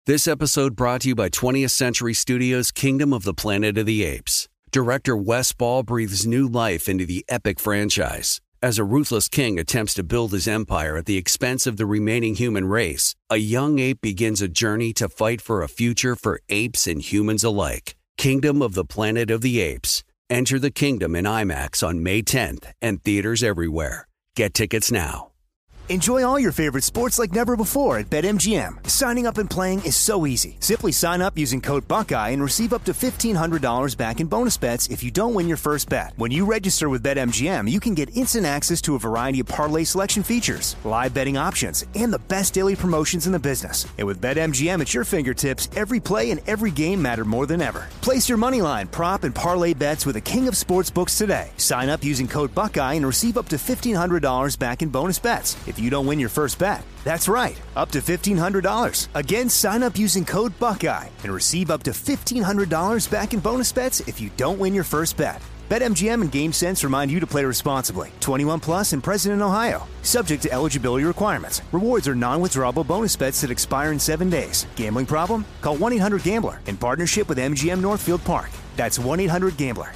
This episode brought to you by 20th Century Studios' Kingdom of the Planet of the Apes. Director Wes Ball breathes new life into the epic franchise. As a ruthless king attempts to build his empire at the expense of the remaining human race, a young ape begins a journey to fight for a future for apes and humans alike. Kingdom of the Planet of the Apes. Enter the kingdom in IMAX on May 10th and theaters everywhere. Get tickets now. Enjoy all your favorite sports like never before at BetMGM. Signing up and playing is so easy. Simply sign up using code Buckeye and receive up to $1,500 back in bonus bets if you don't win your first bet. When you register with BetMGM, you can get instant access to a variety of parlay selection features, live betting options, and the best daily promotions in the business. And with BetMGM at your fingertips, every play and every game matter more than ever. Place your moneyline, prop, and parlay bets with the king of sportsbooks today. Sign up using code Buckeye and receive up to $1,500 back in bonus bets if you don't win your first bet. That's right, up to $1,500. Again, sign up using code Buckeye and receive up to $1,500 back in bonus bets if you don't win your first bet. BetMGM and GameSense remind you to play responsibly. 21 plus and present in Ohio. Subject to eligibility requirements. Rewards are non-withdrawable bonus bets that expire in 7 days. Gambling problem? Call 1-800-GAMBLER in partnership with MGM Northfield Park. That's 1-800-GAMBLER.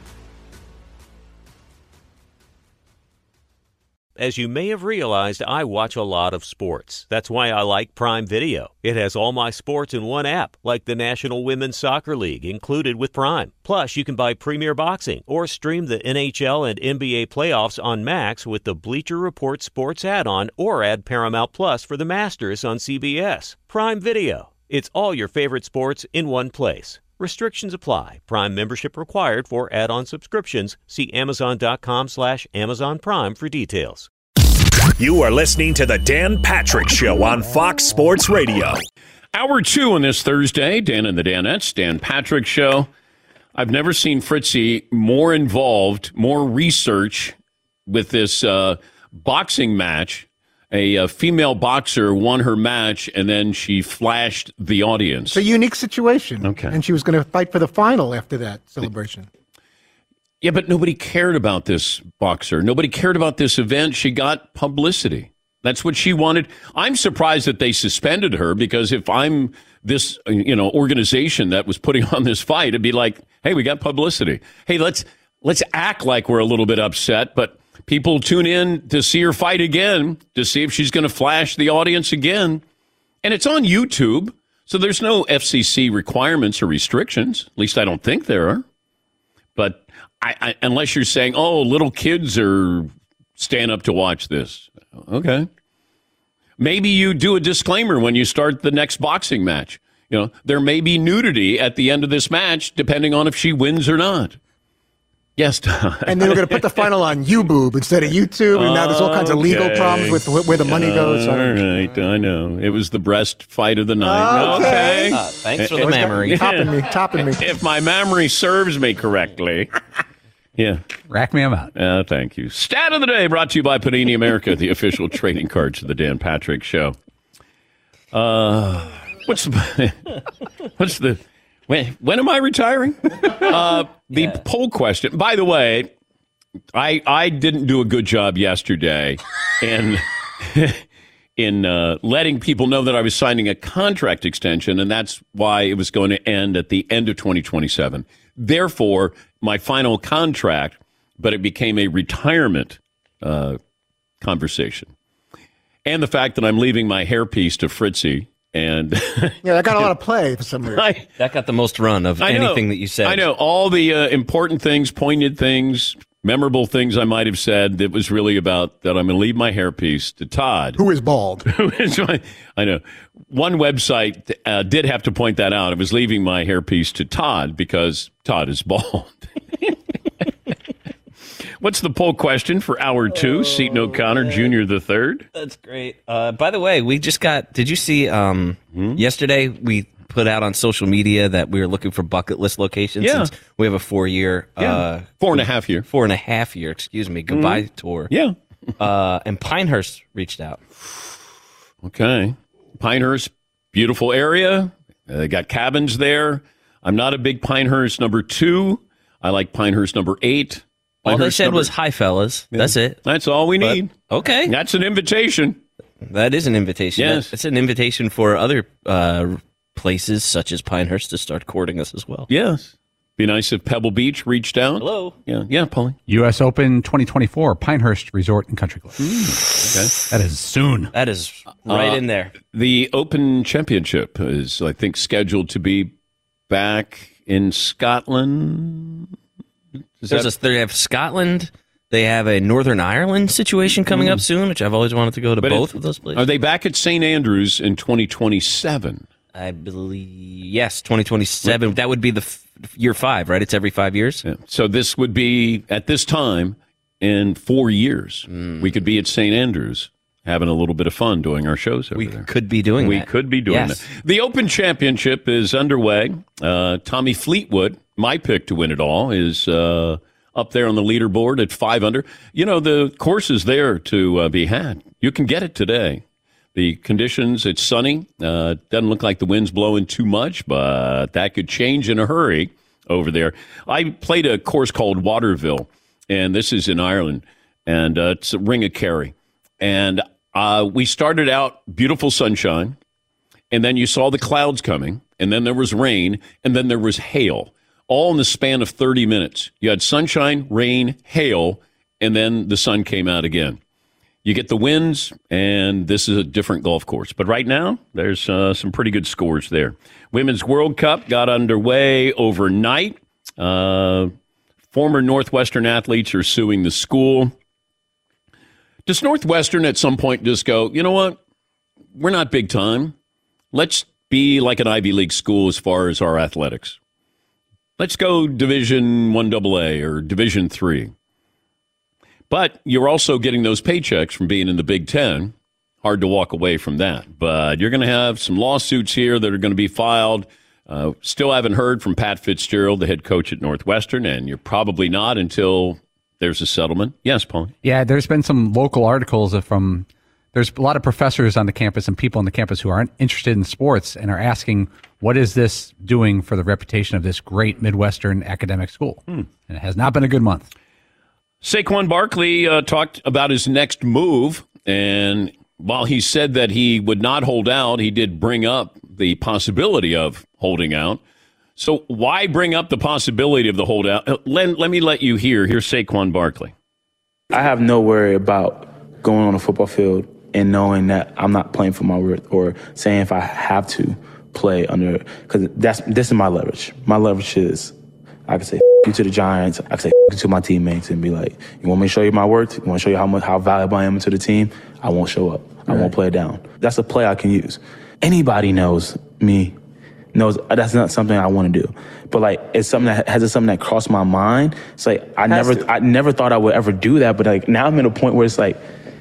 As you may have realized, I watch a lot of sports. That's why I like Prime Video. It has all my sports in one app, like the National Women's Soccer League, included with Prime. Plus, you can buy Premier Boxing or stream the NHL and NBA playoffs on Max with the Bleacher Report Sports add-on, or add Paramount Plus for the Masters on CBS. Prime Video. It's all your favorite sports in one place. Restrictions apply. Prime membership required for add-on subscriptions. See Amazon.com/Amazon Prime for details. You are listening to the Dan Patrick Show on Fox Sports Radio. Hour 2 on this Thursday. Dan and the Danettes, Dan Patrick Show. I've never seen Fritzy more involved, more research with this boxing match. A female boxer won her match, and then she flashed the audience. It's a unique situation. Okay. And she was going to fight for the final after that celebration. Yeah, but nobody cared about this boxer. Nobody cared about this event. She got publicity. That's what she wanted. I'm surprised that they suspended her, because if I'm this, organization that was putting on this fight, it'd be like, hey, we got publicity. Hey, let's act like we're a little bit upset, but people tune in to see her fight again, to see if she's going to flash the audience again. And it's on YouTube, so there's no FCC requirements or restrictions. At least I don't think there are. But I unless you're saying, oh, little kids are staying up to watch this. Okay. Maybe you do a disclaimer when you start the next boxing match. There may be nudity at the end of this match, depending on if she wins or not. Yes, Don. And they were going to put the final on YouBoob instead of YouTube, and now there's all kinds of legal problems with where the money goes. All right, I know. It was the breast fight of the night. Okay. Thanks for the memory. Topping me. If my memory serves me correctly. Yeah. Rack me about. Thank you. Stat of the day brought to you by Panini America, the official trading cards of the Dan Patrick Show. When am I retiring? The poll question. By the way, I didn't do a good job yesterday in letting people know that I was signing a contract extension, and that's why it was going to end at the end of 2027. Therefore, my final contract, but it became a retirement conversation. And the fact that I'm leaving my hairpiece to Fritzy. And yeah, that got a lot of play for some reason. That got the most run of anything that you said. I know. All the important things, poignant things, memorable things I might have said, that was really about that I'm going to leave my hairpiece to Todd. Who is bald. I know. One website did have to point that out. I was leaving my hairpiece to Todd because Todd is bald. What's the poll question for hour 2? Seton O'Connor Jr. the third. That's great. By the way, we just got, did you see yesterday we put out on social media that we were looking for bucket list locations? Yeah. Since we have a 4-year. 4.5 year. 4.5 year, goodbye tour. Yeah. And Pinehurst reached out. Okay. Pinehurst, beautiful area. They got cabins there. I'm not a big Pinehurst number 2. I like Pinehurst number 8. All they said was, hi, fellas. Yeah. That's it. That's all we need. Okay. That's an invitation. That is an invitation. Yes. It's an invitation for other places such as Pinehurst to start courting us as well. Yes. Be nice if Pebble Beach reached out. Hello. Yeah, Paulie. U.S. Open 2024, Pinehurst Resort and Country Club. Okay. That is soon. That is right in there. The Open Championship is, I think, scheduled to be back in Scotland. They have Scotland. They have a Northern Ireland situation coming up soon, which I've always wanted to go to both of those places. Are they back at St. Andrews in 2027? I believe, yes, 2027. That would be the year 5, right? It's every 5 years. Yeah. So this would be, at this time, in 4 years. We could be at St. Andrews having a little bit of fun doing our shows over there. We could be doing that. We could be doing that. The Open Championship is underway. Tommy Fleetwood, my pick to win it all, is up there on the leaderboard at 5 under. You know, the course is there to be had. You can get it today. The conditions, it's sunny. Doesn't look like the wind's blowing too much, but that could change in a hurry over there. I played a course called Waterville, and this is in Ireland, and it's a Ring of Kerry. And we started out beautiful sunshine, and then you saw the clouds coming, and then there was rain, and then there was hail, all in the span of 30 minutes. You had sunshine, rain, hail, and then the sun came out again. You get the winds, and this is a different golf course. But right now, there's some pretty good scores there. Women's World Cup got underway overnight. Former Northwestern athletes are suing the school. Does Northwestern at some point just go, you know what? We're not big time. Let's be like an Ivy League school as far as our athletics. Let's go Division I AA or Division III. But you're also getting those paychecks from being in the Big Ten. Hard to walk away from that. But you're going to have some lawsuits here that are going to be filed. Still haven't heard from Pat Fitzgerald, the head coach at Northwestern, and you're probably not until there's a settlement. Yes, Paul? Yeah, there's been some local articles from there's a lot of professors on the campus and people on the campus who aren't interested in sports and are asking, what is this doing for the reputation of this great Midwestern academic school? And it has not been a good month. Saquon Barkley talked about his next move, and while he said that he would not hold out, he did bring up the possibility of holding out. So why bring up the possibility of the holdout? Let me let you hear. Here's Saquon Barkley. I have no worry about going on a football field and knowing that I'm not playing for my worth or saying if I have to play under, because this is my leverage. My leverage is I can say you to the Giants. I can say you to my teammates and be like, you want me to show you my worth? You want to show you how valuable I am to the team? I won't show up. I won't play it down. That's a play I can use. Anybody knows me, knows that's not something I want to do. But like, it's something that crossed my mind. It's like, I never thought I would ever do that. But like, now I'm in a point where it's like,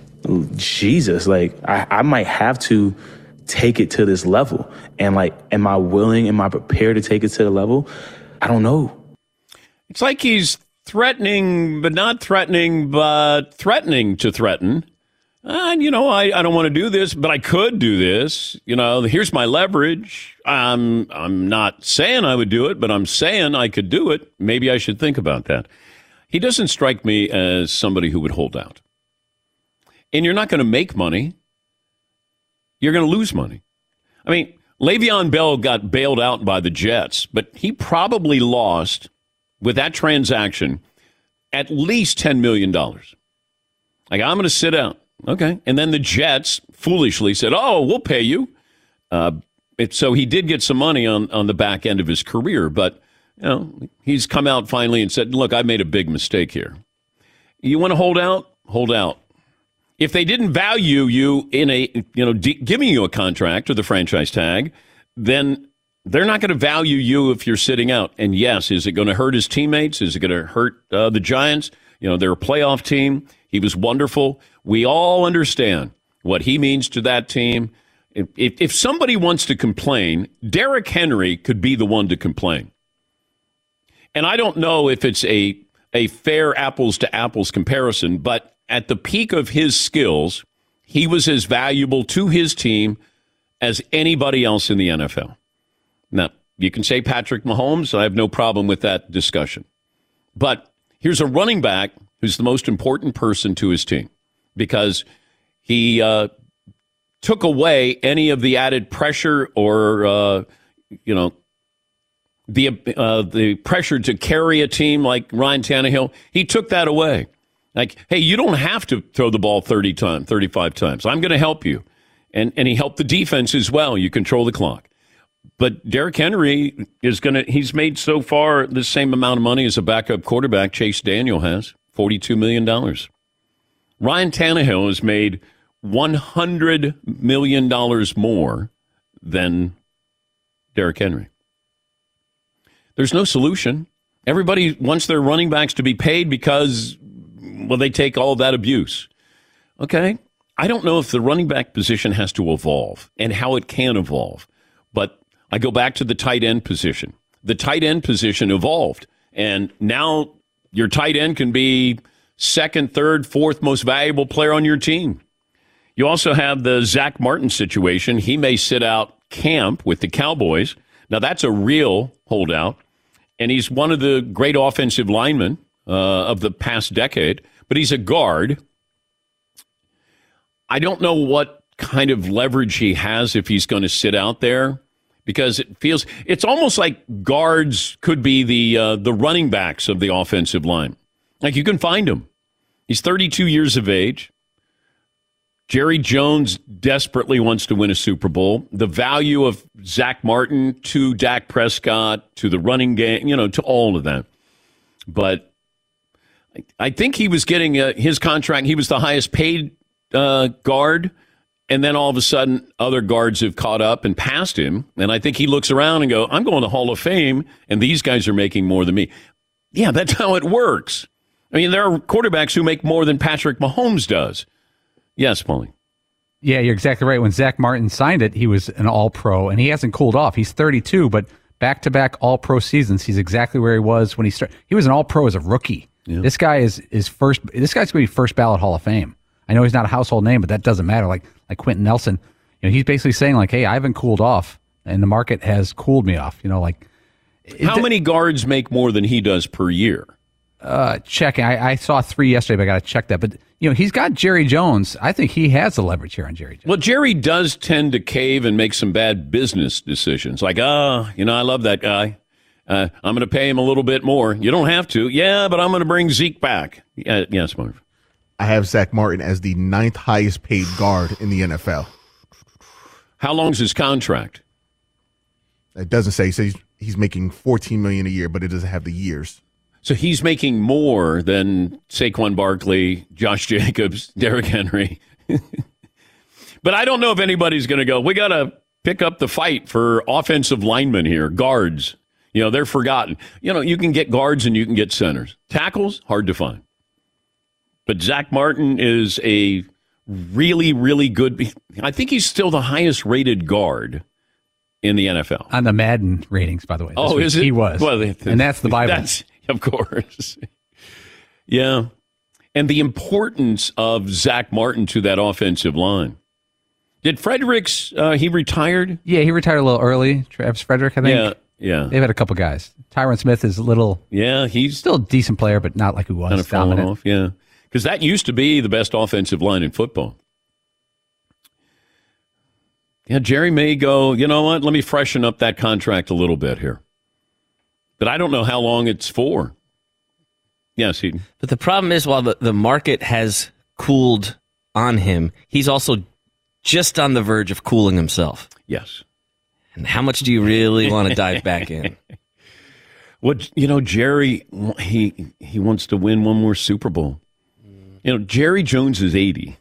Jesus, like I might have to take it to this level. And like, am I willing? Am I prepared to take it to the level? I don't know. It's like he's threatening, but not threatening, but threatening to threaten. I don't want to do this, but I could do this. Here's my leverage. I'm not saying I would do it, but I'm saying I could do it. Maybe I should think about that. He doesn't strike me as somebody who would hold out. And you're not going to make money. You're going to lose money. I mean, Le'Veon Bell got bailed out by the Jets, but he probably lost, with that transaction, at least $10 million. Like, I'm going to sit out. Okay. And then the Jets foolishly said, oh, we'll pay you. So he did get some money on the back end of his career, but he's come out finally and said, look, I made a big mistake here. You want to hold out? Hold out. If they didn't value you in giving you a contract or the franchise tag, then they're not going to value you if you're sitting out. And yes, is it going to hurt his teammates? Is it going to hurt the Giants? They're a playoff team. He was wonderful. We all understand what he means to that team. If somebody wants to complain, Derrick Henry could be the one to complain. And I don't know if it's a fair apples to apples comparison, but at the peak of his skills, he was as valuable to his team as anybody else in the NFL. Now, you can say Patrick Mahomes. I have no problem with that discussion. But here's a running back who's the most important person to his team because he took away any of the added pressure or the pressure to carry a team like Ryan Tannehill, he took that away. Like, hey, you don't have to throw the ball 35 times. I'm going to help you. And he helped the defense as well. You control the clock. But Derrick Henry he's made so far the same amount of money as a backup quarterback Chase Daniel has, $42 million. Ryan Tannehill has made $100 million more than Derrick Henry. There's no solution. Everybody wants their running backs to be paid because, well, they take all that abuse. Okay. I don't know if the running back position has to evolve and how it can evolve, but I go back to the tight end position. The tight end position evolved, and now your tight end can be second, third, fourth most valuable player on your team. You also have the Zach Martin situation. He may sit out camp with the Cowboys. Now, that's a real holdout, and he's one of the great offensive linemen of the past decade, but he's a guard. I don't know what kind of leverage he has if he's going to sit out there, because it's almost like guards could be the running backs of the offensive line. Like, you can find him. He's 32 years of age. Jerry Jones desperately wants to win a Super Bowl. The value of Zach Martin to Dak Prescott, to the running game, to all of that. But I think he was getting his contract. He was the highest paid guard, and then all of a sudden other guards have caught up and passed him, and I think he looks around and go, I'm going to Hall of Fame, and these guys are making more than me. Yeah, that's how it works. I mean, there are quarterbacks who make more than Patrick Mahomes does. Yes, Paulie. Yeah, you're exactly right. When Zach Martin signed it, he was an all-pro, and he hasn't cooled off. He's 32, but back-to-back all-pro seasons, he's exactly where he was when he started. He was an all-pro as a rookie. Yeah. This guy is first. This guy's going to be first ballot Hall of Fame. I know he's not a household name, but that doesn't matter. Like Quentin Nelson, he's basically saying like, "Hey, I haven't cooled off, and the market has cooled me off." How many guards make more than he does per year? Checking. I saw 3 yesterday, but I got to check that. But he's got Jerry Jones. I think he has the leverage here on Jerry Jones. Well, Jerry does tend to cave and make some bad business decisions. Like, I love that guy. I'm going to pay him a little bit more. You don't have to. Yeah, but I'm going to bring Zeke back. Yes, Marv. I have Zach Martin as the 9th highest paid guard in the NFL. How long's his contract? It doesn't say. It says he's making $14 million a year, but it doesn't have the years. So he's making more than Saquon Barkley, Josh Jacobs, Derrick Henry. But I don't know if anybody's going to go, we got to pick up the fight for offensive linemen here, guards. They're forgotten. You can get guards and you can get centers. Tackles, hard to find. But Zach Martin is a really, really good. I think he's still the highest rated guard in the NFL. On the Madden ratings, by the way. Oh, is it? He was. Well, and that's the Bible. Of course. Yeah. And the importance of Zach Martin to that offensive line. Did Fredericks, he retired? Yeah, he retired a little early. Travis Frederick, I think. Yeah. They've had a couple guys. Tyron Smith is a little. Yeah, he's still a decent player, but not like he was. Kind of fallen off, yeah. Because that used to be the best offensive line in football. Yeah, Jerry may go, you know what, let me freshen up that contract a little bit here. But I don't know how long it's for. Yes, Heaton. But the problem is, while the market has cooled on him, he's also just on the verge of cooling himself. Yes. And how much do you really want to dive back in? Well, Jerry, he wants to win one more Super Bowl. Jerry Jones is 80.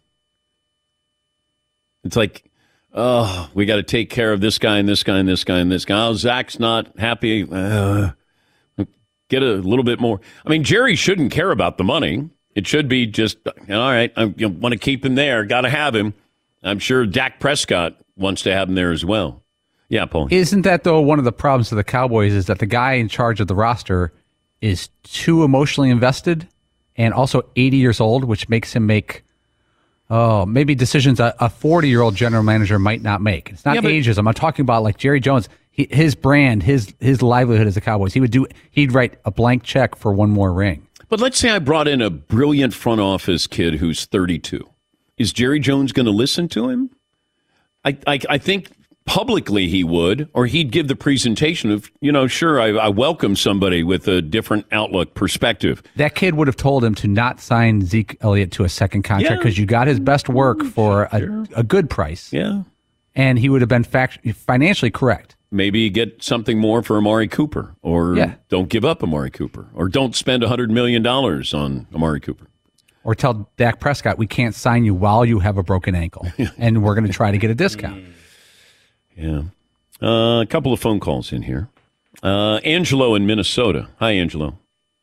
It's like, oh, we got to take care of this guy and this guy and this guy and this guy. Oh, Zach's not happy. Get a little bit more. I mean, Jerry shouldn't care about the money. It should be just, all right, I want to keep him there. Got to have him. I'm sure Dak Prescott wants to have him there as well. Yeah, Paul. Isn't that, though, one of the problems of the Cowboys is that the guy in charge of the roster is too emotionally invested and also 80 years old, which makes him make maybe decisions a 40-year-old general manager might not make. It's not ageism. I'm talking about like Jerry Jones. His brand, his livelihood as the Cowboys. He'd write a blank check for one more ring. But let's say I brought in a brilliant front office kid who's 32. Is Jerry Jones going to listen to him? I think publicly he would, or he'd give the presentation of, sure, I welcome somebody with a different outlook, perspective. That kid would have told him to not sign Zeke Elliott to a second contract because you got his best work for a good price. Yeah. And he would have been financially correct. Maybe get something more for Amari Cooper, or don't give up Amari Cooper, or don't spend $100 million on Amari Cooper. Or tell Dak Prescott, we can't sign you while you have a broken ankle, and we're going to try to get a discount. Yeah. A couple of phone calls in here. Angelo in Minnesota. Hi, Angelo.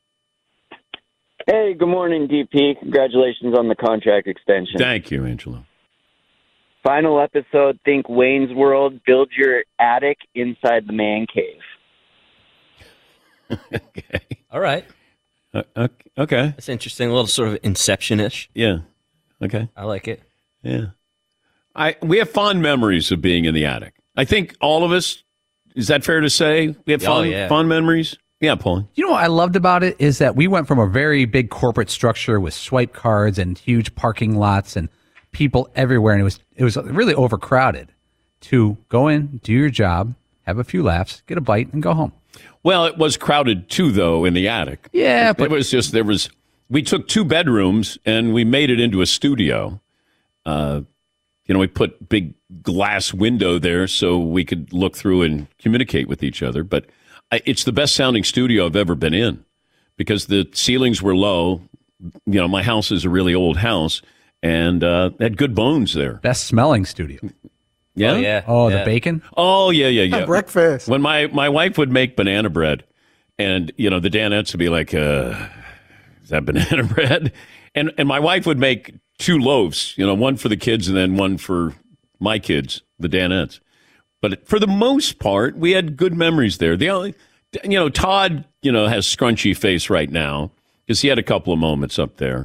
Hey, good morning, DP. Congratulations on the contract extension. Thank you, Angelo. Final episode, think Wayne's World, build your attic inside the man cave. Okay. All right. Okay. That's interesting. A little sort of Inception-ish. Yeah. Okay. I like it. Yeah. We have fond memories of being in the attic. I think all of us, is that fair to say? We have fond memories? Yeah, Paul. You know what I loved about it is that we went from a very big corporate structure with swipe cards and huge parking lots and people everywhere, and it was really overcrowded, to go in, do your job, have a few laughs, get a bite, and go home. Well, it was crowded too, though, in the attic. Yeah, but it was just we took 2 bedrooms and we made it into a studio. We put big glass window there so we could look through and communicate with each other. But it's the best sounding studio I've ever been in because the ceilings were low. My house is a really old house and had good bones there. Best smelling studio. Yeah? Oh, yeah. Oh, the bacon? Oh, yeah. Breakfast. When my wife would make banana bread and, the Danettes would be like, is that banana bread? And my wife would make 2 loaves, one for the kids and then one for my kids, the Danettes. But for the most part, we had good memories there. The only, Todd, has scrunchy face right now because he had a couple of moments up there.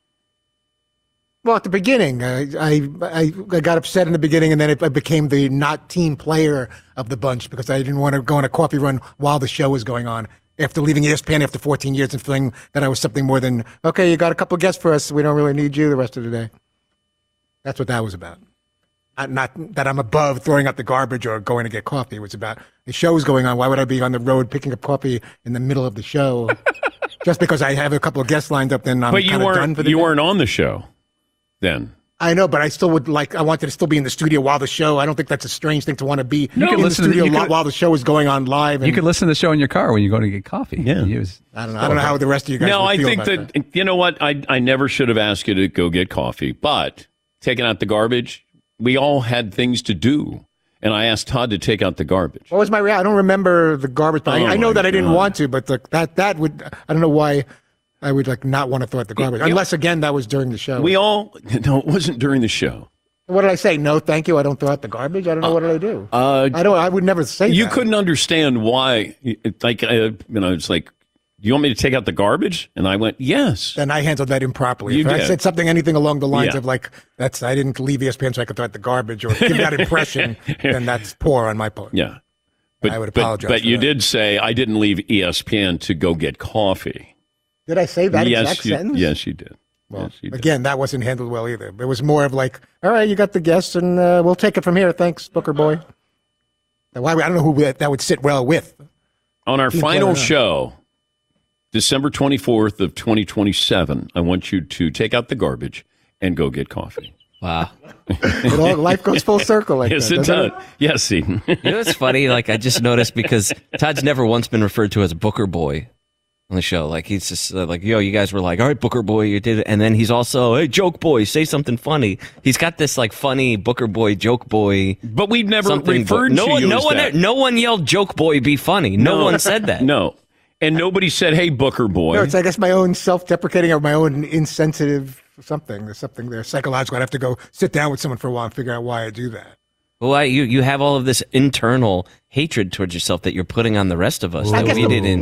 Well, at the beginning, I got upset in the beginning, and then I became the not team player of the bunch because I didn't want to go on a coffee run while the show was going on. After leaving ESPN after 14 years and feeling that I was something more than, okay, you got a couple of guests for us, we don't really need you the rest of the day. That's what that was about. Not that I'm above throwing out the garbage or going to get coffee. It was about the show's going on. Why would I be on the road picking up coffee in the middle of the show? Just because I have a couple of guests lined up, then I'm kind of done for the day. You weren't on the show then. I know, but I still would I wanted to still be in the studio while the show. I don't think that's a strange thing to want to be in the studio while the show is going on live. You could listen to the show in your car when you go to get coffee. Yeah. I don't know how the rest of you guys would feel think about that, you know what? I never should have asked you to go get coffee, but taking out the garbage, we all had things to do. And I asked Todd to take out the garbage. What was my reaction? I don't remember the garbage, but I know that I didn't want to, but that would, I don't know why I would not want to throw out the garbage. Unless, again, that was during the show. No, it wasn't during the show. What did I say? No, thank you. I don't throw out the garbage. I don't know. What did I do? I would never say you that. Couldn't understand why. It's like, you want me to take out the garbage? And I went, yes. Then I handled that improperly. If I said anything along the lines of I didn't leave ESPN so I could throw out the garbage or give that impression, then that's poor on my part. Yeah. But I would apologize. But you did say I didn't leave ESPN to go get coffee. Did I say that exact sentence? Yes, you did. Well, yes, you did. Again, that wasn't handled well either. It was more of all right, you got the guests, and we'll take it from here. Thanks, Booker Boy. I don't know who that would sit well with. On our final show, December 24th of 2027, I want you to take out the garbage and go get coffee. Wow. Life goes full circle yes, that. It does. Yes, Eden. You know what's funny? I just noticed because Todd's never once been referred to as Booker Boy on the show. He's just yo, you guys were all right, Booker Boy, you did it. And then he's also, hey, joke boy, say something funny. He's got this funny Booker Boy, joke boy. But we've never referred to you as that. No one yelled joke boy, be funny. No one said that. No. And nobody said, hey, Booker Boy. No, it's, I guess, my own self-deprecating or my own insensitive something. There's something there psychological. I'd have to go sit down with someone for a while and figure out why I do that. Well, you have all of this internal hatred towards yourself that you're putting on the rest of us. I guess the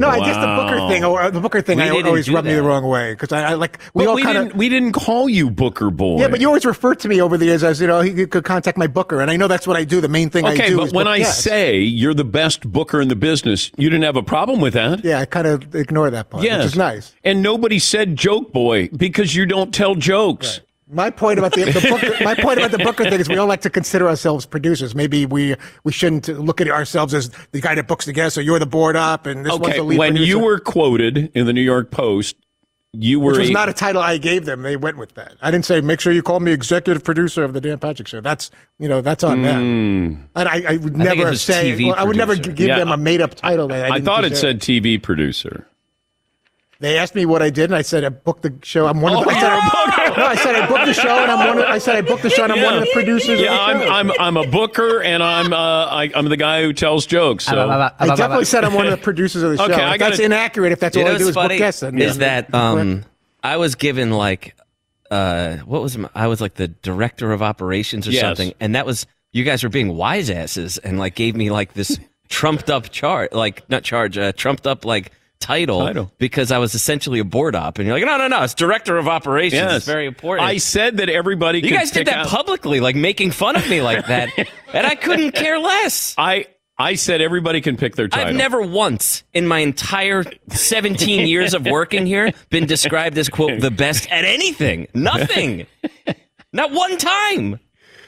Booker thing always rubbed me the wrong way because we didn't call you Booker Boy. Yeah, but you always referred to me over the years as he could contact my booker, and I know that's what I do. The main thing I do. Okay, but when I say you're the best booker in the business, you didn't have a problem with that. Yeah, I kind of ignore that part, which is nice. And nobody said joke boy because you don't tell jokes. Right. My point about the Booker thing is we all like to consider ourselves producers. Maybe we shouldn't look at ourselves as the guy that books the guests, or you're the board up, and this one's the lead when producer. you were quoted in the New York Post, which was not a title I gave them. They went with that. I didn't say, make sure you call me executive producer of the Dan Patrick Show. That's on them. And I would never say, I would never give them a made up title. That I thought it said TV producer. They asked me what I did, and I said I booked the show. I'm one of the. I said I booked the show, and I'm one of the producers. Yeah, I'm a booker, and I'm the guy who tells jokes. So. I definitely said I'm one of the producers of the show. Okay, that's inaccurate. If that's all I do is book guests, is that I was given like I was like the director of operations or something, and that was you guys were being wise asses and like gave me like this trumped up trumped up like. Title because I was essentially a board op, and you're like, no, it's director of operations. Yes. It's very important. I said that everybody. You guys did that publicly, like making fun of me like that, and I couldn't care less. I said everybody can pick their title. I've never once in my entire 17 years of working here been described as quote the best at anything. Nothing. Not one time.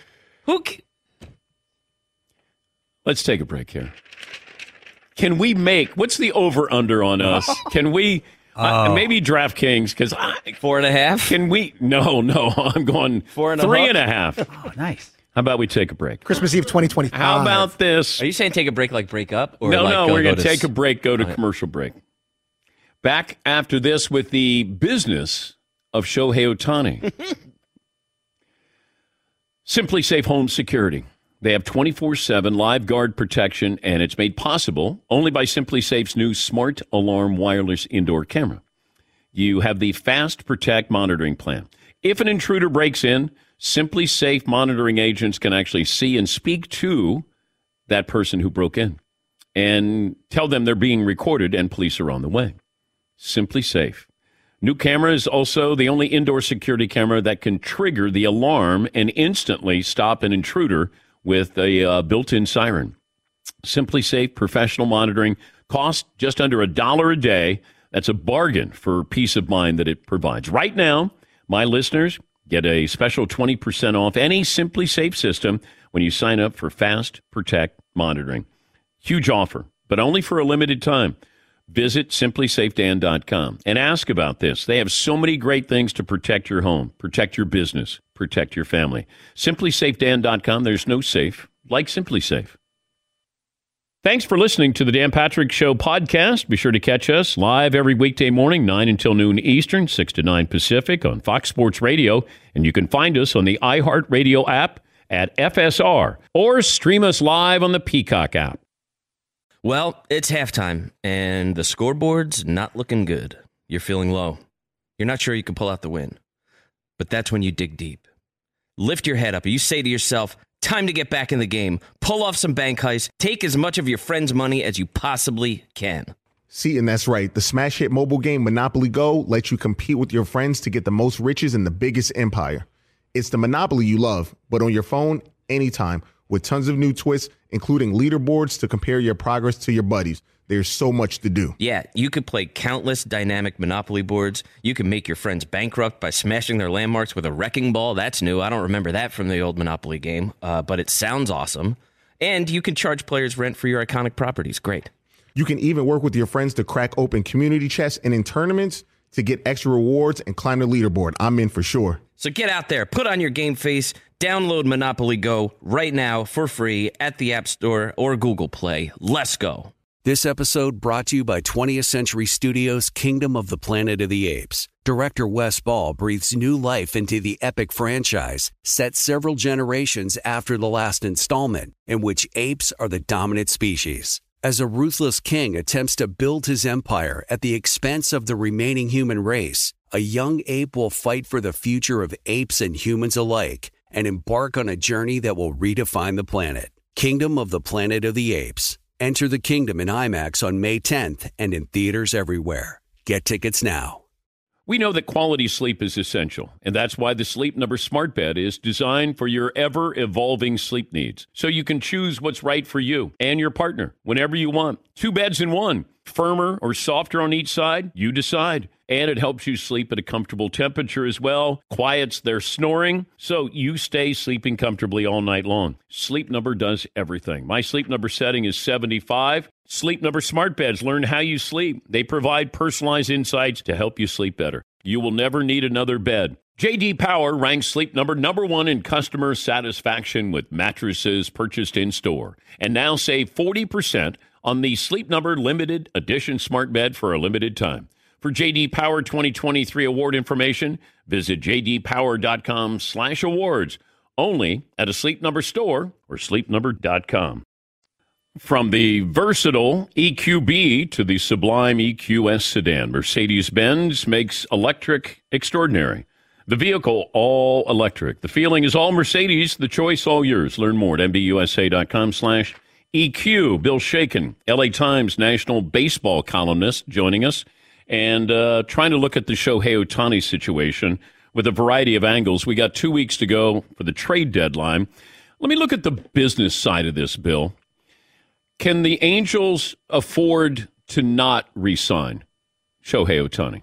Let's take a break here. Can we what's the over-under on us? Can we, maybe DraftKings, because 4.5? Can we, no, I'm going 3.5. Oh, nice. How about we take a break? Christmas Eve 2025. How about this? Are you saying take a break like break up? Or No, we're going to take a break, go to commercial break. Back after this with the business of Shohei Ohtani. Simply Safe Home Security. They have 24/7 live guard protection, and it's made possible only by Simply Safe's new Smart Alarm wireless indoor camera. You have the Fast Protect monitoring plan. If an intruder breaks in, Simply Safe monitoring agents can actually see and speak to that person who broke in and tell them they're being recorded and police are on the way. Simply Safe. New camera is also the only indoor security camera that can trigger the alarm and instantly stop an intruder with a built-in siren. Simply Safe professional monitoring costs just under $1 a day. That's a bargain for peace of mind that it provides. Right now, my listeners get a special 20% off any Simply Safe system when you sign up for Fast Protect monitoring. Huge offer, but only for a limited time. Visit simplysafedan.com and ask about this. They have so many great things to protect your home, protect your business, protect your family. Simplysafedan.com. There's no safe like Simply Safe. Thanks for listening to the Dan Patrick Show podcast. Be sure to catch us live every weekday morning, 9 until noon Eastern, 6 to 9 Pacific on Fox Sports Radio. And you can find us on the iHeartRadio app at FSR or stream us live on the Peacock app. Well, it's halftime, and the scoreboard's not looking good. You're feeling low. You're not sure you can pull out the win. But that's when you dig deep. Lift your head up, and you say to yourself, time to get back in the game. Pull off some bank heists. Take as much of your friend's money as you possibly can. See, and that's right. The smash hit mobile game Monopoly Go lets you compete with your friends to get the most riches in the biggest empire. It's the Monopoly you love, but on your phone, anytime, with tons of new twists, including leaderboards to compare your progress to your buddies. There's so much to do. Yeah, you could play countless dynamic Monopoly boards. You can make your friends bankrupt by smashing their landmarks with a wrecking ball. That's new. I don't remember that from the old Monopoly game, but it sounds awesome. And you can charge players rent for your iconic properties. Great. You can even work with your friends to crack open community chests and in tournaments to get extra rewards and climb the leaderboard. I'm in for sure. So get out there, put on your game face, download Monopoly Go right now for free at the App Store or Google Play. Let's go. This episode brought to you by 20th Century Studios' Kingdom of the Planet of the Apes. Director Wes Ball breathes new life into the epic franchise, set several generations after the last installment, in which apes are the dominant species. As a ruthless king attempts to build his empire at the expense of the remaining human race, a young ape will fight for the future of apes and humans alike and embark on a journey that will redefine the planet. Kingdom of the Planet of the Apes. Enter the kingdom in IMAX on May 10th and in theaters everywhere. Get tickets now. We know that quality sleep is essential, and that's why the Sleep Number Smart Bed is designed for your ever-evolving sleep needs, so you can choose what's right for you and your partner whenever you want. 2 beds in one, firmer or softer on each side, you decide. And it helps you sleep at a comfortable temperature as well, quiets their snoring, so you stay sleeping comfortably all night long. Sleep Number does everything. My Sleep Number setting is 75. Sleep Number Smart Beds learn how you sleep. They provide personalized insights to help you sleep better. You will never need another bed. J.D. Power ranks Sleep Number #1 in customer satisfaction with mattresses purchased in-store. And now save 40% on the Sleep Number Limited Edition Smart Bed for a limited time. For J.D. Power 2023 award information, visit jdpower.com/awards. Only at a Sleep Number store or sleepnumber.com. From the versatile EQB to the sublime EQS sedan, Mercedes-Benz makes electric extraordinary. The vehicle all electric. The feeling is all Mercedes. The choice all yours. Learn more at MBUSA.com/EQ. Bill Shaken, LA Times national baseball columnist, joining us and trying to look at the Shohei Ohtani situation with a variety of angles. We got 2 weeks to go for the trade deadline. Let me look at the business side of this, Bill. Can the Angels afford to not re-sign Shohei Ohtani?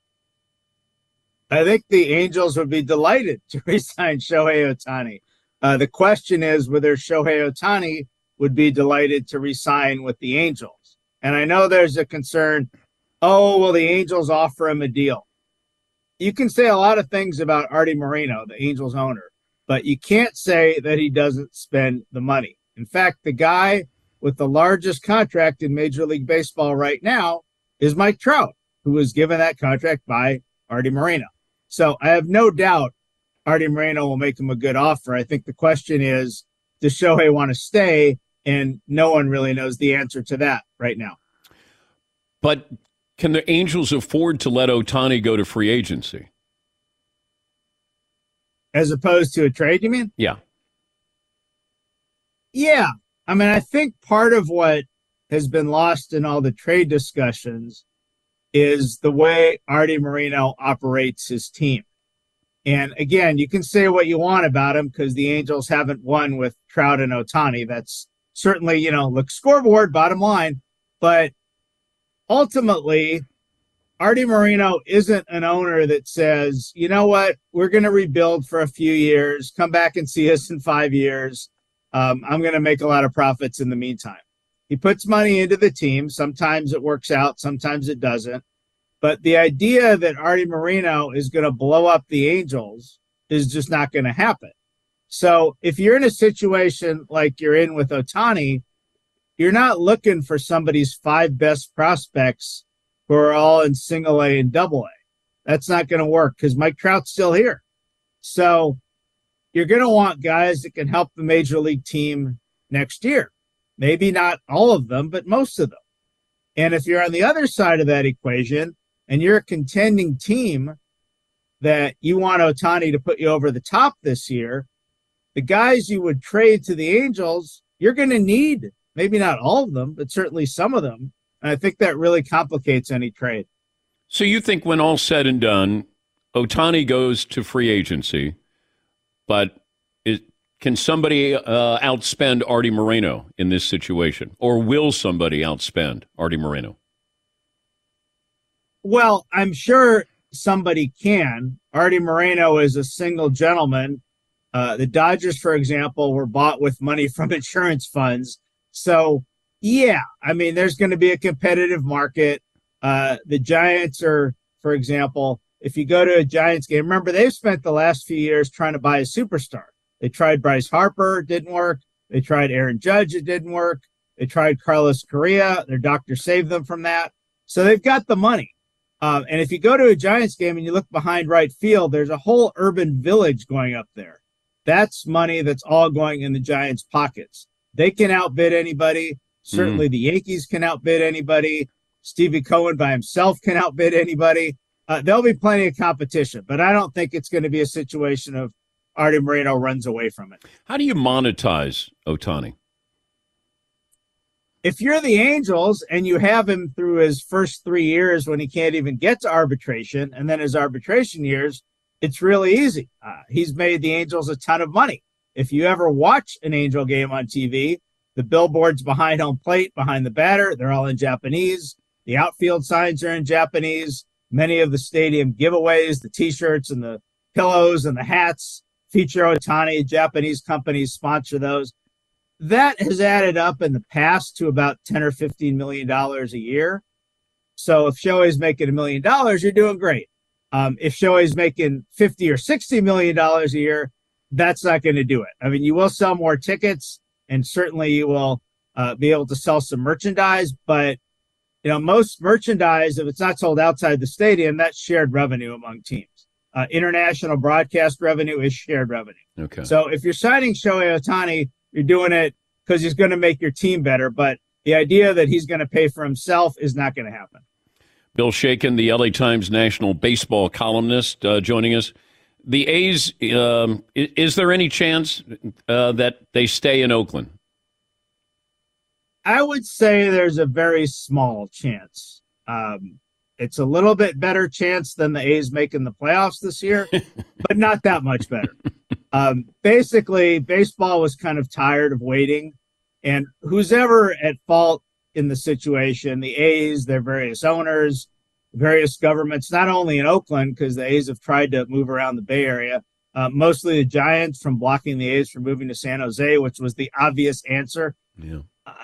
I think the Angels would be delighted to re-sign Shohei Ohtani. The question is whether Shohei Ohtani would be delighted to re-sign with the Angels. And I know there's a concern, will the Angels offer him a deal? You can say a lot of things about Artie Moreno, the Angels owner, but you can't say that he doesn't spend the money. In fact, the guy with the largest contract in Major League Baseball right now is Mike Trout, who was given that contract by Artie Moreno. So I have no doubt Artie Moreno will make him a good offer. I think the question is, does Shohei want to stay? And no one really knows the answer to that right now. But can the Angels afford to let Ohtani go to free agency? As opposed to a trade, you mean? Yeah. Yeah. I mean, I think part of what has been lost in all the trade discussions is the way Artie Moreno operates his team. And again, you can say what you want about him because the Angels haven't won with Trout and Ohtani. That's certainly, look, scoreboard, bottom line. But ultimately, Artie Moreno isn't an owner that says, you know what, we're going to rebuild for a few years, come back and see us in 5 years. I'm going to make a lot of profits in the meantime. He puts money into the team. Sometimes it works out, sometimes it doesn't. But the idea that Artie Moreno is going to blow up the Angels is just not going to happen. So if you're in a situation like you're in with Ohtani, you're not looking for somebody's 5 best prospects who are all in single A and double A. That's not going to work because Mike Trout's still here. So you're going to want guys that can help the major league team next year. Maybe not all of them, but most of them. And if you're on the other side of that equation and you're a contending team that you want Ohtani to put you over the top this year, the guys you would trade to the Angels, you're going to need maybe not all of them, but certainly some of them. And I think that really complicates any trade. So you think when all's said and done, Ohtani goes to free agency, but can somebody outspend Artie Moreno in this situation? Or will somebody outspend Artie Moreno? Well, I'm sure somebody can. Artie Moreno is a single gentleman. The Dodgers, for example, were bought with money from insurance funds. So, yeah, I mean, there's going to be a competitive market. The Giants are, for example, if you go to a Giants game, remember, they've spent the last few years trying to buy a superstar. They tried Bryce Harper, it didn't work. They tried Aaron Judge, it didn't work. They tried Carlos Correa. Their doctor saved them from that. So they've got the money. And if you go to a Giants game and you look behind right field, there's a whole urban village going up there. That's money that's all going in the Giants' pockets. They can outbid anybody. Certainly the Yankees can outbid anybody. Stevie Cohen by himself can outbid anybody. There'll be plenty of competition, but I don't think it's going to be a situation of Artie Moreno runs away from it. How do you monetize Ohtani? If you're the Angels and you have him through his first 3 years when he can't even get to arbitration, and then his arbitration years, it's really easy. He's made the Angels a ton of money. If you ever watch an Angel game on TV, the billboards behind home plate, behind the batter, they're all in Japanese. The outfield signs are in Japanese. Many of the stadium giveaways, the T-shirts and the pillows and the hats feature Ohtani. Japanese companies sponsor those. That has added up in the past to about $10 or $15 million a year. So if Shohei's making $1 million, you're doing great. If Shohei's making $50 or $60 million a year, that's not going to do it. I mean, you will sell more tickets, and certainly you will be able to sell some merchandise. But most merchandise, if it's not sold outside the stadium, that's shared revenue among teams. International broadcast revenue is shared revenue. Okay. So if you're signing Shohei Ohtani, you're doing it because he's going to make your team better. But the idea that he's going to pay for himself is not going to happen. Bill Shakin, the LA Times national baseball columnist, joining us. The A's, is there any chance that they stay in Oakland? I would say there's a very small chance. It's a little bit better chance than the A's making the playoffs this year, but not that much better. Basically, baseball was kind of tired of waiting, and who's ever at fault in the situation, the A's, their various owners, various governments, not only in Oakland, because the A's have tried to move around the Bay Area, mostly the Giants from blocking the A's from moving to San Jose, which was the obvious answer. Yeah.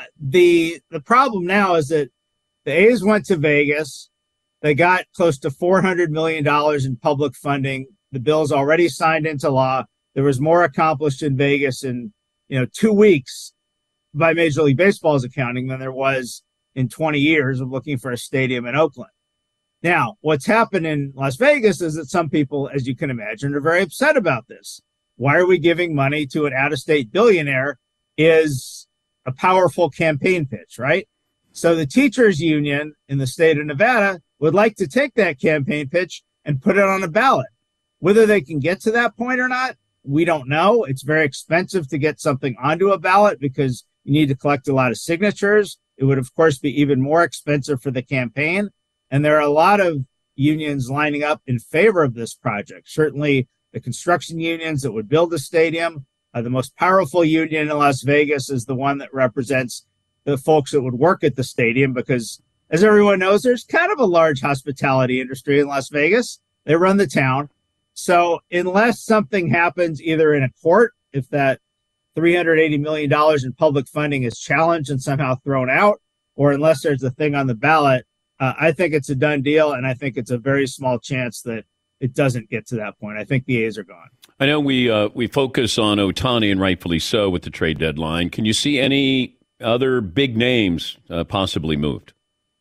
The problem now is that the A's went to Vegas. They got close to $400 million in public funding. The bill's already signed into law. There was more accomplished in Vegas in 2 weeks by Major League Baseball's accounting than there was in 20 years of looking for a stadium in Oakland. Now, what's happened in Las Vegas is that some people, as you can imagine, are very upset about this. Why are we giving money to an out-of-state billionaire is a powerful campaign pitch, right? So the teachers union in the state of Nevada would like to take that campaign pitch and put it on a ballot. Whether they can get to that point or not, we don't know. It's very expensive to get something onto a ballot because you need to collect a lot of signatures. It would, of course, be even more expensive for the campaign. And there are a lot of unions lining up in favor of this project. Certainly the construction unions that would build the stadium. The most powerful union in Las Vegas is the one that represents the folks that would work at the stadium because, as everyone knows, there's kind of a large hospitality industry in Las Vegas. They run the town. So unless something happens either in a court, if that $380 million in public funding is challenged and somehow thrown out, or unless there's a thing on the ballot, I think it's a done deal, and I think it's a very small chance that it doesn't get to that point. I think the A's are gone. I know we focus on Ohtani, and rightfully so, with the trade deadline. Can you see any other big names possibly moved?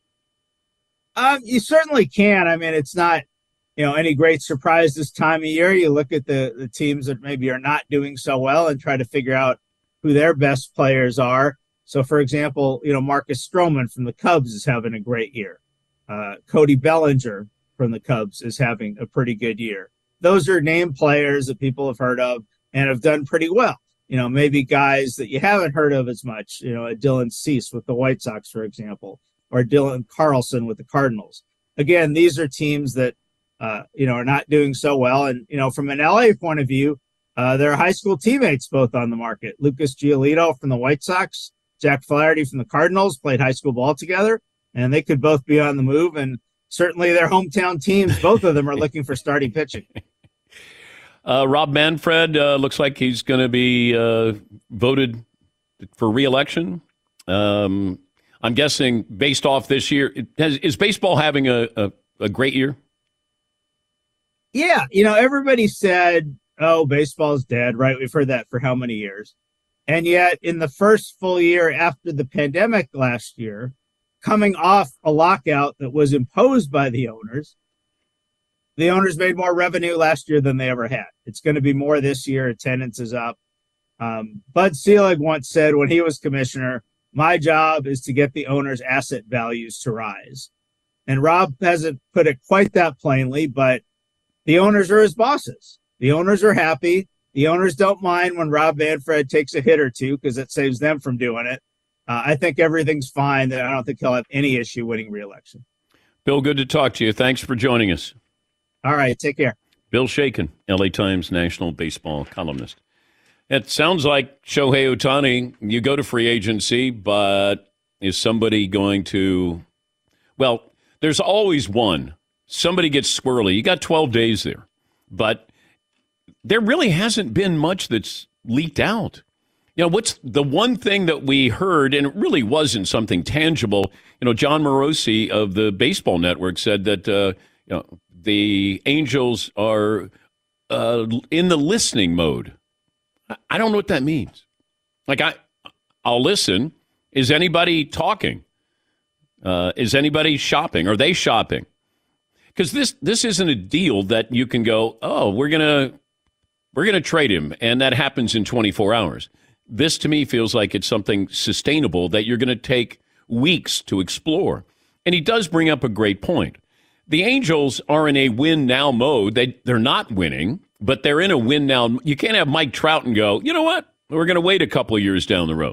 You certainly can. I mean, it's not any great surprise this time of year. You look at the teams that maybe are not doing so well and try to figure out who their best players are. So, for example, Marcus Stroman from the Cubs is having a great year. Cody Bellinger from the Cubs is having a pretty good year. Those are named players that people have heard of and have done pretty well. Maybe guys that you haven't heard of as much, Dylan Cease with the White Sox, for example, or Dylan Carlson with the Cardinals. Again, these are teams that, are not doing so well. And, from an LA point of view, there are high school teammates both on the market. Lucas Giolito from the White Sox, Jack Flaherty from the Cardinals played high school ball together, and they could both be on the move. And certainly their hometown teams, both of them are looking for starting pitching. Rob Manfred looks like he's going to be voted for re-election. I'm guessing based off this year, is baseball having a great year? Yeah. Everybody said, oh, baseball's dead, right? We've heard that for how many years? And yet in the first full year after the pandemic last year, coming off a lockout that was imposed by the owners made more revenue last year than they ever had. It's going to be more this year. Attendance is up. Bud Selig once said when he was commissioner, my job is to get the owners' asset values to rise. And Rob hasn't put it quite that plainly, but the owners are his bosses. The owners are happy. The owners don't mind when Rob Manfred takes a hit or two because it saves them from doing it. I think everything's fine. I don't think he'll have any issue winning re-election. Bill, good to talk to you. Thanks for joining us. All right, take care. Bill Shakin, LA Times national baseball columnist. It sounds like Shohei Ohtani, you go to free agency, but is somebody going to, well, there's always one. Somebody gets squirrely. You got 12 days there. But there really hasn't been much that's leaked out. You know, what's the one thing that we heard, and it really wasn't something tangible, you know, John Morosi of the Baseball Network said that, you know, the Angels are in the listening mode. I don't know what that means. Like, I'll listen. Is anybody talking? Is anybody shopping? Are they shopping? Because this isn't a deal that you can go, oh, we're gonna trade him, and that happens in 24 hours. This to me feels like it's something sustainable that you're going to take weeks to explore. And he does bring up a great point. The Angels are in a win-now mode. They're not winning, but they're in a win-now. You can't have Mike Trout and go, you know what? We're going to wait a couple of years down the road.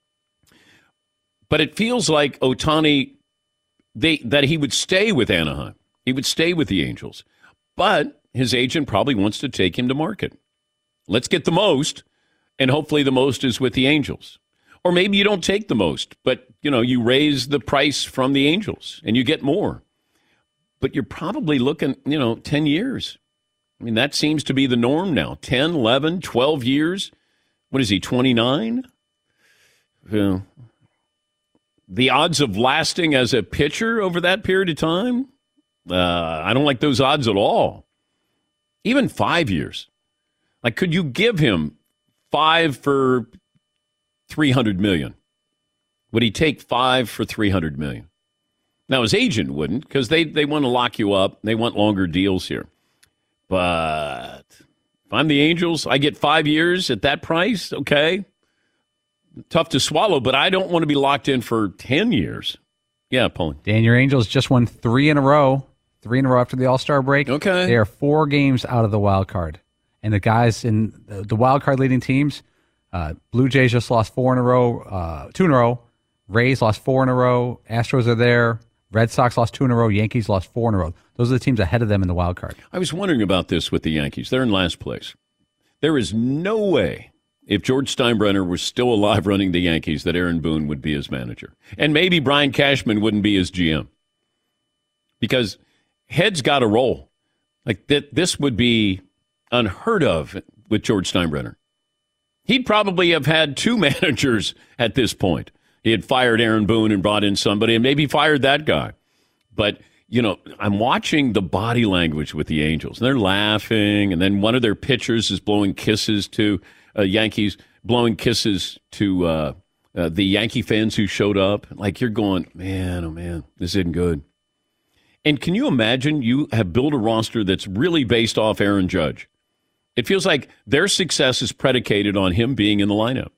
But it feels like Ohtani, that he would stay with Anaheim. He would stay with the Angels. But his agent probably wants to take him to market. Let's get the most, and hopefully the most is with the Angels. Or maybe you don't take the most, but you know, you raise the price from the Angels and you get more. But you're probably looking, 10 years. I mean, that seems to be the norm now. 10, 11, 12 years. What is he, 29? The odds of lasting as a pitcher over that period of time, I don't like those odds at all. Even 5 years. Like, could you give him 5 for $300 million? Would he take 5 for $300 million? Now, his agent wouldn't, because they want to lock you up. They want longer deals here. But if I'm the Angels, I get 5 years at that price, okay. Tough to swallow, but I don't want to be locked in for 10 years. Yeah, Paulie. Dan, your Angels just won 3 in a row. 3 in a row after the All-Star break. Okay. They are 4 games out of the wild card. And the guys in the wild card leading teams, Blue Jays just lost 4 in a row, 2 in a row. Rays lost 4 in a row. Astros are there. Red Sox lost 2 in a row. Yankees lost 4 in a row. Those are the teams ahead of them in the wild card. I was wondering about this with the Yankees. They're in last place. There is no way, if George Steinbrenner was still alive running the Yankees, that Aaron Boone would be his manager. And maybe Brian Cashman wouldn't be his GM. Because heads got to roll. Like, this would be unheard of with George Steinbrenner. He'd probably have had 2 managers at this point. He had fired Aaron Boone and brought in somebody and maybe fired that guy. But, I'm watching the body language with the Angels. And they're laughing, and then one of their pitchers is blowing kisses to Yankees, blowing kisses to the Yankee fans who showed up. Like, you're going, man, oh, man, this isn't good. And can you imagine you have built a roster that's really based off Aaron Judge? It feels like their success is predicated on him being in the lineup.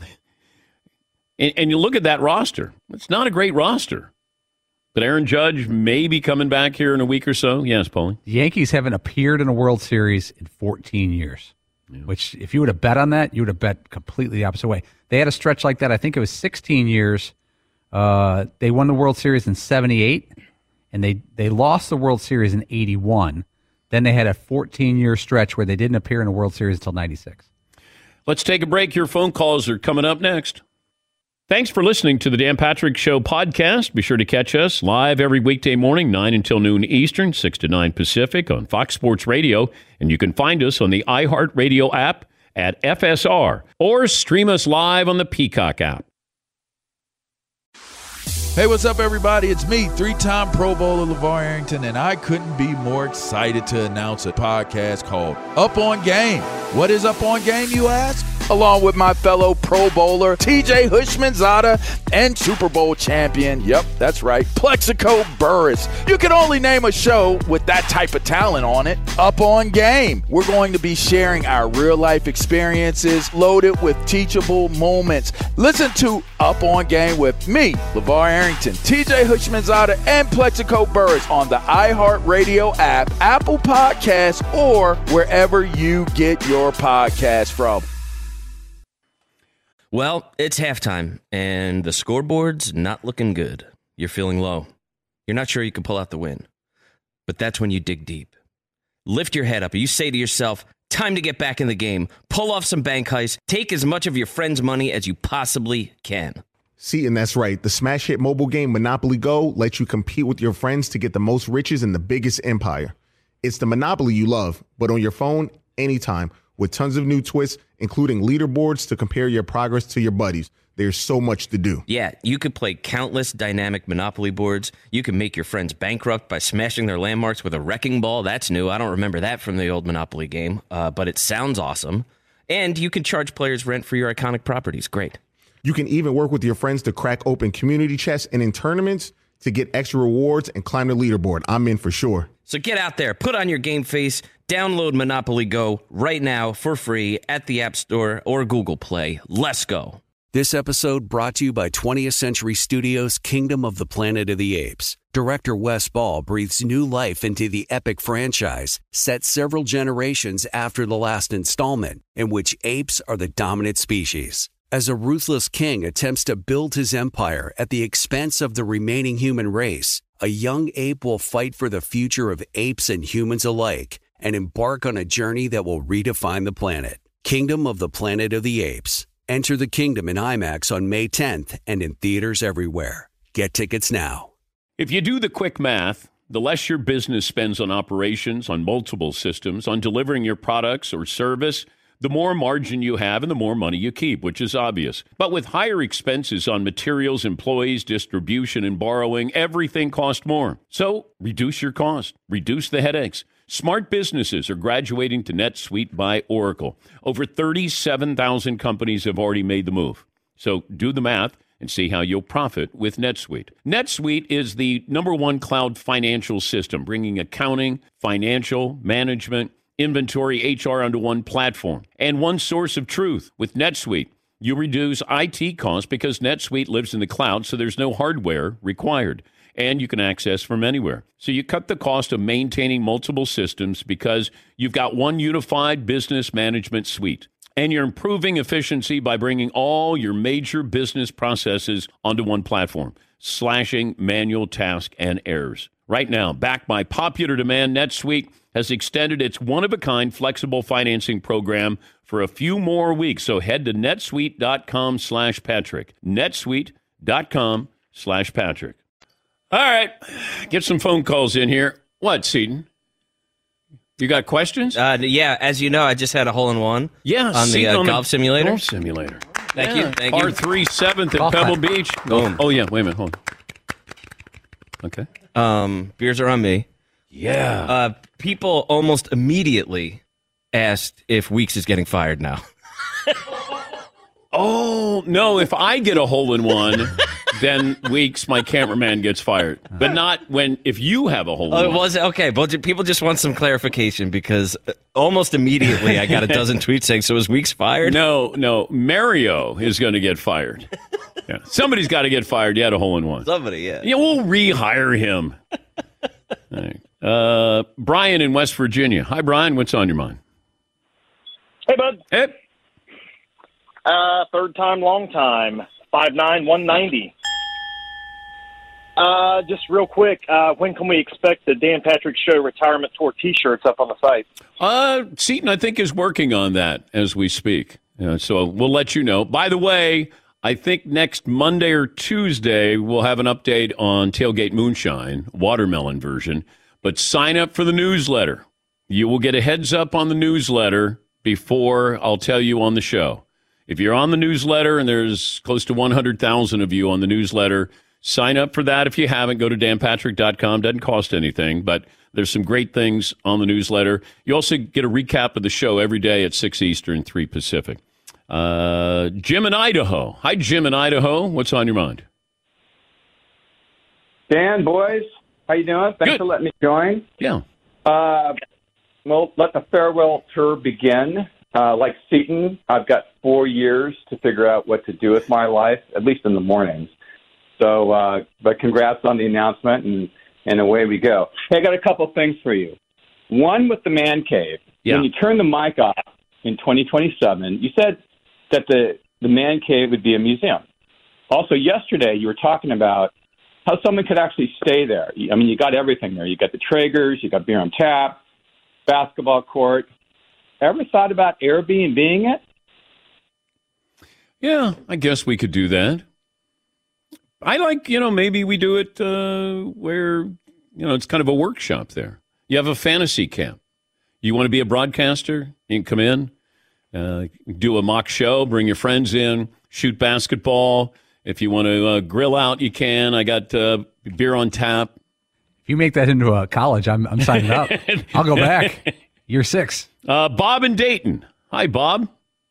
And you look at that roster. It's not a great roster. But Aaron Judge may be coming back here in a week or so. Yes, Paulie? The Yankees haven't appeared in a World Series in 14 years, which if you would have bet on that, you would have bet completely the opposite way. They had a stretch like that. I think it was 16 years. They won the World Series in 78, and they lost the World Series in 81. Then they had a 14-year stretch where they didn't appear in a World Series until 96. Let's take a break. Your phone calls are coming up next. Thanks for listening to the Dan Patrick Show podcast. Be sure to catch us live every weekday morning, 9 until noon Eastern, 6 to 9 Pacific on Fox Sports Radio. And you can find us on the iHeartRadio app at FSR or stream us live on the Peacock app. Hey, what's up, everybody? It's me, 3-time Pro Bowler LeVar Arrington, and I couldn't be more excited to announce a podcast called Up On Game. What is Up On Game, you ask? Along with my fellow Pro Bowler, TJ Houshmandzadeh, and Super Bowl champion, yep, that's right, Plexico Burress. You can only name a show with that type of talent on it. Up On Game. We're going to be sharing our real-life experiences loaded with teachable moments. Listen to Up On Game with me, LeVar Arrington, TJ Houshmandzadeh, and Plexico Burress on the iHeartRadio app, Apple Podcasts, or wherever you get your podcast from. Well, it's halftime, and the scoreboard's not looking good. You're feeling low. You're not sure you can pull out the win. But that's when you dig deep. Lift your head up, and you say to yourself, time to get back in the game. Pull off some bank heists. Take as much of your friend's money as you possibly can. See, and that's right. The smash hit mobile game Monopoly Go lets you compete with your friends to get the most riches in the biggest empire. It's the Monopoly you love, but on your phone, anytime, with tons of new twists, including leaderboards to compare your progress to your buddies. There's so much to do. Yeah, you could play countless dynamic Monopoly boards. You can make your friends bankrupt by smashing their landmarks with a wrecking ball. That's new. I don't remember that from the old Monopoly game, but it sounds awesome. And you can charge players rent for your iconic properties. Great. You can even work with your friends to crack open community chests and in tournaments to get extra rewards and climb the leaderboard. I'm in for sure. So get out there, put on your game face, download Monopoly Go right now for free at the App Store or Google Play. Let's go. This episode brought to you by 20th Century Studios' Kingdom of the Planet of the Apes. Director Wes Ball breathes new life into the epic franchise, set several generations after the last installment, in which apes are the dominant species. As a ruthless king attempts to build his empire at the expense of the remaining human race, a young ape will fight for the future of apes and humans alike and embark on a journey that will redefine the planet. Kingdom of the Planet of the Apes. Enter the kingdom in IMAX on May 10th and in theaters everywhere. Get tickets now. If you do the quick math, the less your business spends on operations, on multiple systems, on delivering your products or service, the more margin you have and the more money you keep, which is obvious. But with higher expenses on materials, employees, distribution, and borrowing, everything costs more. So reduce your cost. Reduce the headaches. Smart businesses are graduating to NetSuite by Oracle. Over 37,000 companies have already made the move. So do the math and see how you'll profit with NetSuite. NetSuite is the #1 cloud financial system, bringing accounting, financial, management, inventory, HR onto one platform and one source of truth. With NetSuite, you reduce IT costs because NetSuite lives in the cloud, so there's no hardware required, and you can access from anywhere. So you cut the cost of maintaining multiple systems because you've got one unified business management suite. And you're improving efficiency by bringing all your major business processes onto one platform, slashing manual tasks and errors. Right now, backed by popular demand, NetSuite has extended its one-of-a-kind flexible financing program for a few more weeks. So head to netsuite.com/Patrick. netsuite.com/Patrick. All right, get some phone calls in here. What, Seton? You got questions? Yeah, as you know, I just had a hole-in-one on the golf simulator. Golf simulator. Thank you. R3 7th at Pebble Beach. Boom. Oh, yeah, wait a minute, hold on. Okay. Beers are on me. Yeah. People almost immediately asked if Weeks is getting fired now. Oh, no, if I get a hole-in-one, then Weeks, my cameraman, gets fired. But not if you have a hole-in-one. Oh, it was okay, but people just want some clarification because almost immediately I got a dozen tweets saying, so is Weeks fired? No, Mario is going to get fired. Yeah. Somebody's got to get fired. You had a hole-in-one. Somebody, yeah. Yeah, we'll rehire him. Right. Brian in West Virginia. Hi, Brian. What's on your mind? Hey, bud. Hey. Third time, long time. 5'9", 190. Just real quick, when can we expect the Dan Patrick Show retirement tour T-shirts up on the site? Seton, I think, is working on that as we speak. So we'll let you know. By the way, I think next Monday or Tuesday we'll have an update on Tailgate Moonshine, watermelon version. But sign up for the newsletter. You will get a heads up on the newsletter before I'll tell you on the show. If you're on the newsletter, and there's close to 100,000 of you on the newsletter, sign up for that. If you haven't, go to danpatrick.com. Doesn't cost anything, but there's some great things on the newsletter. You also get a recap of the show every day at 6 Eastern, 3 Pacific. Jim in Idaho. Hi, Jim in Idaho. What's on your mind? Dan, boys, how you doing? Thanks for letting me join. Yeah. Well, let the farewell tour begin. Like Seton, I've got 4 years to figure out what to do with my life, at least in the mornings. So, but congrats on the announcement, and away we go. Hey, I got a couple things for you. One with the man cave. Yeah. When you turn the mic off in 2027, you said that the the man cave would be a museum. Also, yesterday you were talking about how someone could actually stay there. I mean, you got everything there. You got the Traegers, you got beer on tap, basketball court. Ever thought about Airbnb-ing it? Yeah, I guess we could do that. I like, maybe we do it where, it's kind of a workshop there. You have a fantasy camp. You want to be a broadcaster? You can come in, do a mock show, bring your friends in, shoot basketball. If you want to grill out, you can. I got beer on tap. If you make that into a college, I'm signing up. I'll go back. Year 6. Bob in Dayton. Hi, Bob.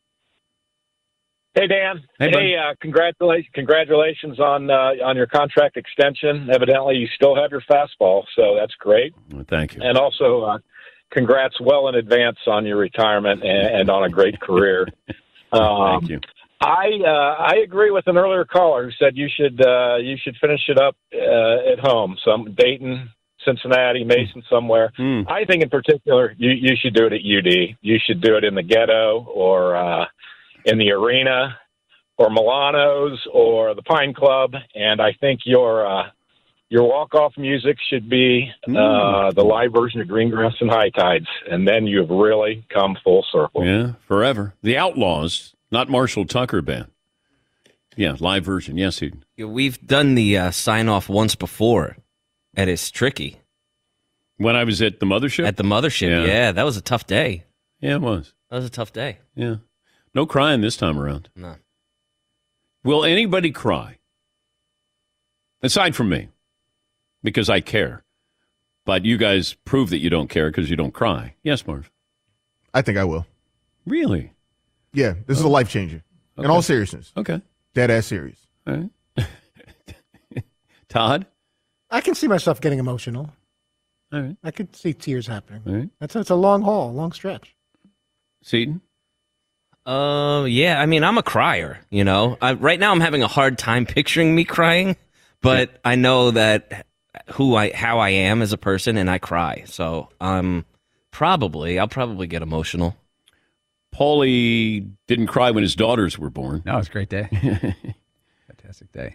Hey, Dan. Hey, congratulations on your contract extension. Evidently, you still have your fastball, so that's great. Thank you. And also, congrats well in advance on your retirement and on a great career. Thank you. I agree with an earlier caller who said you should finish it up at home. Dayton, Cincinnati, Mason, somewhere. I think in particular you should do it at UD. You should do it in the Ghetto or in the Arena or Milano's or the Pine Club. And I think your walk-off music should be the live version of Greengrass and High Tides. And then you've really come full circle. Yeah, forever. The Outlaws, not Marshall Tucker Band. Yeah, live version. Yes, we've done the sign-off once before. And it's tricky. When I was at the Mothership? At the Mothership, yeah. That was a tough day. Yeah, it was. That was a tough day. Yeah. No crying this time around. No. Will anybody cry? Aside from me. Because I care. But you guys prove that you don't care because you don't cry. Yes, Marv? I think I will. Really? Yeah, this is a life changer. Okay. In all seriousness. Okay. Dead ass serious. All right. Todd? I can see myself getting emotional. All right. I could see tears happening. All right. It's a long haul, long stretch. Seton? Yeah, I mean, I'm a crier, right now I'm having a hard time picturing me crying, but I know that how I am as a person, and I cry. So I'll probably get emotional. Paulie didn't cry when his daughters were born. No, it was a great day. Fantastic day.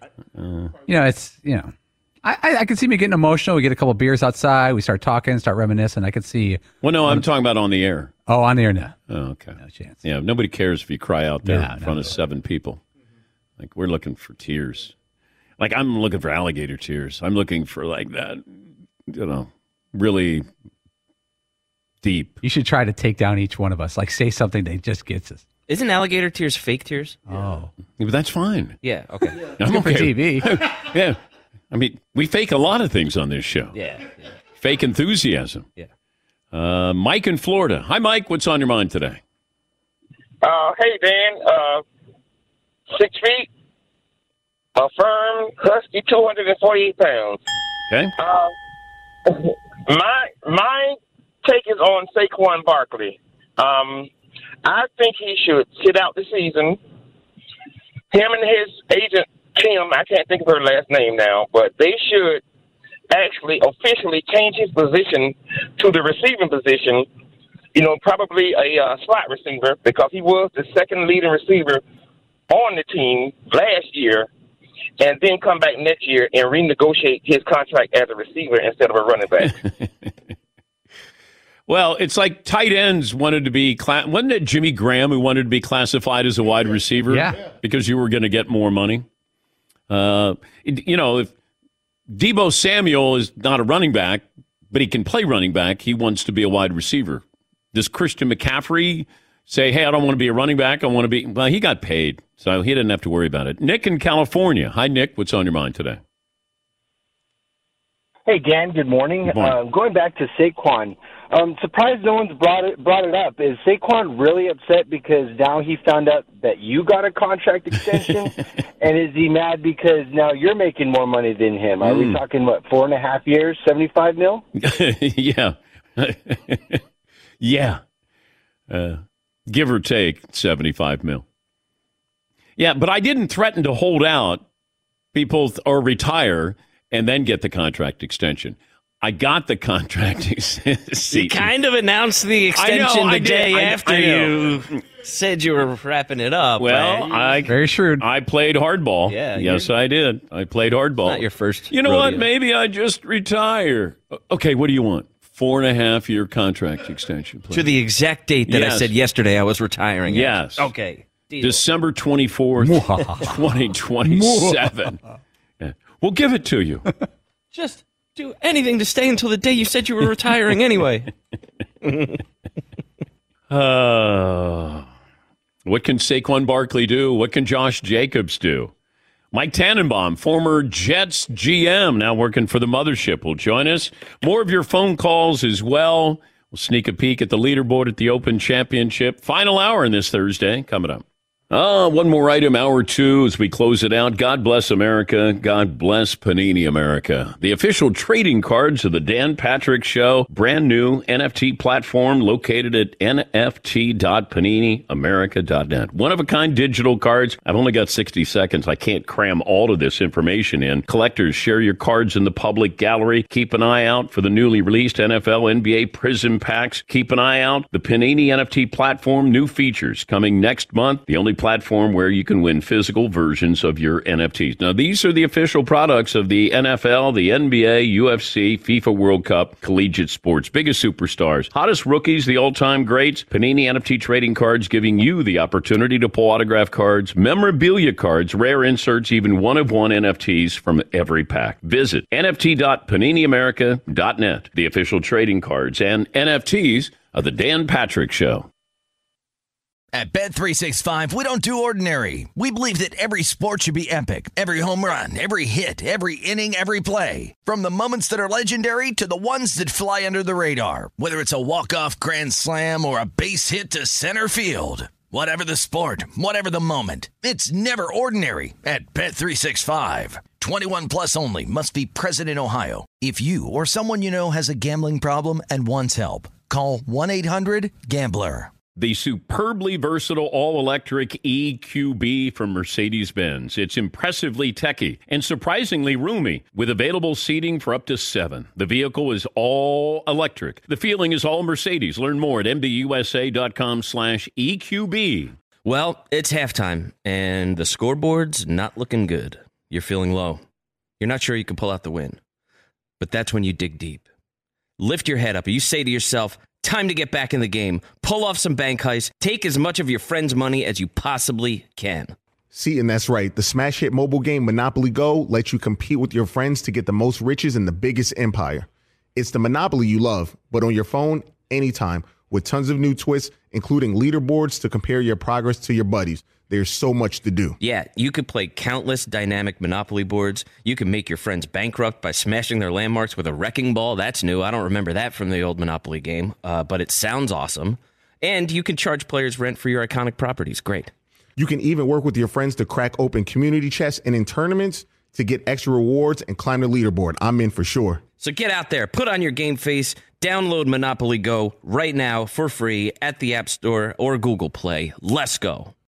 I can see me getting emotional. We get a couple beers outside. We start talking, start reminiscing. I could see. Well, no, I'm talking about on the air. Oh, on the air now. Oh, okay. No chance. Yeah, nobody cares if you cry out there in front of 7 people. Like, we're looking for tears. Like, I'm looking for alligator tears. I'm looking for, like, that, really deep. You should try to take down each one of us. Like, say something that just gets us. Isn't alligator tears fake tears? Oh. Yeah, but that's fine. Yeah, okay. I'm okay. For TV. Yeah. I mean, we fake a lot of things on this show. Yeah. Fake enthusiasm. Yeah. Mike in Florida. Hi, Mike. What's on your mind today? Hey, Dan. 6 feet, a firm, husky, 248 pounds. Okay. My take is on Saquon Barkley. I think he should sit out the season. Him and his agent, Kim, I can't think of her last name now, but they should actually officially change his position to the receiving position, probably a slot receiver, because he was the second leading receiver on the team last year, and then come back next year and renegotiate his contract as a receiver instead of a running back. Well, it's like tight ends wanted to be, wasn't it Jimmy Graham who wanted to be classified as a wide receiver? Yeah. Because you were going to get more money. If Deebo Samuel is not a running back, but he can play running back, he wants to be a wide receiver. Does Christian McCaffrey say, hey, I don't want to be a running back, I want to be... Well, he got paid, so he didn't have to worry about it. Nick in California. Hi, Nick. What's on your mind today? Hey, Dan. Good morning. Good morning. Going back to Saquon, surprised no one's brought it up. Is Saquon really upset because now he found out that you got a contract extension? And is he mad because now you're making more money than him? Are we talking, 4.5 years, $75 million? Yeah. Yeah. Give or take $75 million. Yeah, but I didn't threaten to hold out people or retire and then get the contract extension. I got the contract. You kind of announced the extension the day after you said you were wrapping it up. Well, very shrewd. I played hardball. Yeah, yes, I did. I played hardball. Not your first. You know rodeo. what? Maybe I just retire. Okay, what do you want? 4.5-year contract extension, please. To the exact date that I said yesterday I was retiring. Yes. Okay. Deal. December 24th, 2027. Yeah. We'll give it to you. Just do anything to stay until the day you said you were retiring anyway. What can Saquon Barkley do? What can Josh Jacobs do? Mike Tannenbaum, former Jets GM, now working for the mothership, will join us. More of your phone calls as well. We'll sneak a peek at the leaderboard at the Open Championship. Final hour on this Thursday coming up. One more item, hour 2, as we close it out. God bless America. God bless Panini America. The official trading cards of the Dan Patrick Show. Brand new NFT platform located at nft.paniniamerica.net. One-of-a-kind digital cards. I've only got 60 seconds. I can't cram all of this information in. Collectors, share your cards in the public gallery. Keep an eye out for the newly released NFL, NBA Prism Packs. Keep an eye out. The Panini NFT platform, new features coming next month. The only platform where you can win physical versions of your NFTs. Now, these are the official products of the NFL, the NBA, UFC, FIFA World Cup, collegiate sports. Biggest superstars, hottest rookies, the all-time greats. Panini NFT trading cards giving you the opportunity to pull autograph cards, memorabilia cards, rare inserts, even one-of-one NFTs from every pack. Visit nft.paniniamerica.net, the official trading cards and NFTs of the Dan Patrick Show. At Bet365, we don't do ordinary. We believe that every sport should be epic. Every home run, every hit, every inning, every play. From the moments that are legendary to the ones that fly under the radar. Whether it's a walk-off grand slam or a base hit to center field. Whatever the sport, whatever the moment. It's never ordinary at Bet365. 21 plus only. Must be present in Ohio. If you or someone you know has a gambling problem and wants help, call 1-800-GAMBLER. The superbly versatile all-electric EQB from Mercedes-Benz. It's impressively techy and surprisingly roomy, with available seating for up to 7. The vehicle is all electric. The feeling is all Mercedes. Learn more at mbusa.com/EQB. Well, it's halftime, and the scoreboard's not looking good. You're feeling low. You're not sure you can pull out the win. But that's when you dig deep. Lift your head up, and you say to yourself, time to get back in the game. Pull off some bank heists. Take as much of your friend's money as you possibly can. See, and that's right. The smash hit mobile game Monopoly Go lets you compete with your friends to get the most riches in the biggest empire. It's the Monopoly you love, but on your phone, anytime, with tons of new twists, including leaderboards to compare your progress to your buddies. There's so much to do. Yeah, you could play countless dynamic Monopoly boards. You can make your friends bankrupt by smashing their landmarks with a wrecking ball. That's new. I don't remember that from the old Monopoly game, but it sounds awesome. And you can charge players rent for your iconic properties. Great. You can even work with your friends to crack open community chests and in tournaments to get extra rewards and climb the leaderboard. I'm in for sure. So get out there, put on your game face, download Monopoly Go right now for free at the App Store or Google Play. Let's go.